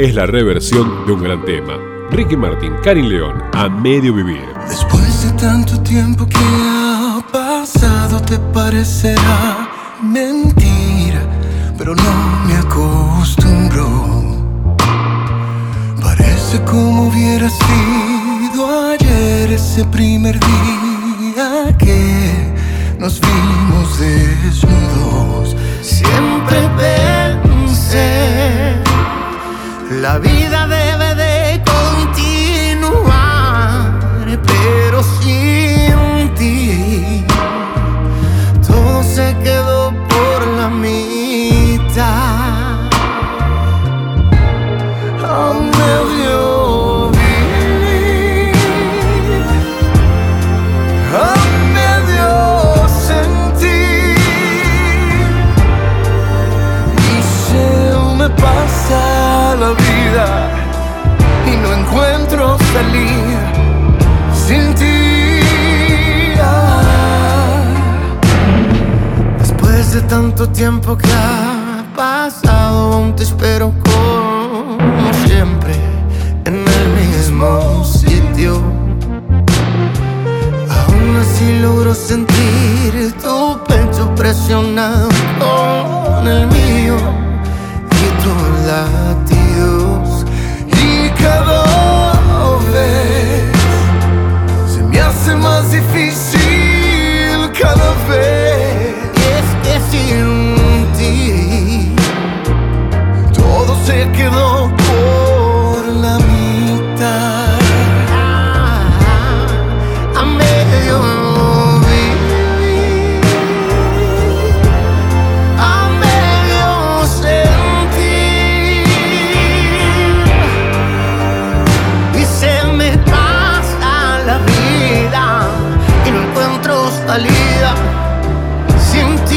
es la reversión de un gran tema. Ricky Martin, Karin León, A Medio Vivir. Después de tanto tiempo que ha pasado, te parecerá mentira, pero no me acostumbro. Parece como hubiera sido ayer ese primer día que nos vimos desnudos. Siempre pensé, la vida debe de continuar, pero sin ti todo se quedó por la mitad. A medio vivir, a medio sentir, y se me pasa la vida y no encuentro salida sin ti. Después de tanto tiempo que ha pasado, aún te espero como siempre en el mismo sitio. Aún así logro sentir tu pecho presionado con el mío y tus latidos, y cada vez se me hace más difícil cada vez. Y es que sin ti todo se quedó por la mitad. A medio vivir, a medio sentir, y se me pasa la vida y no encuentro salida sin ti.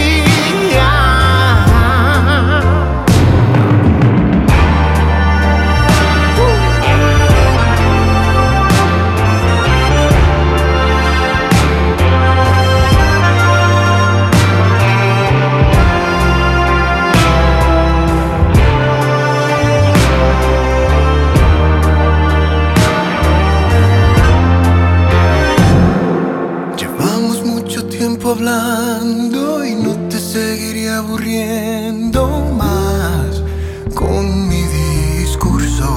Llevamos mucho tiempo hablando y no te seguiré aburriendo más con mi discurso.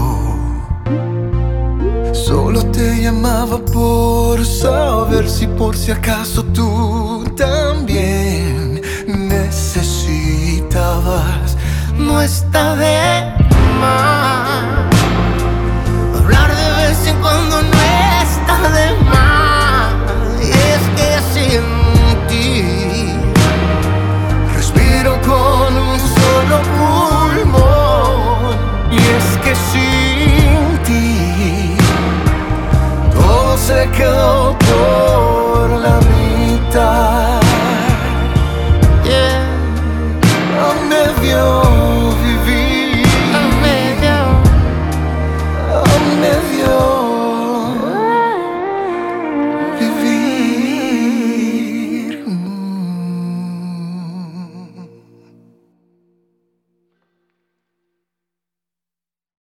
Solo te llamaba por saber si por si acaso tú también necesitabas. No está de más hablar de vez en cuando, no está de más. Y es que sin ti respiro con un solo pulmón. Y es que sin ti todo se quedó por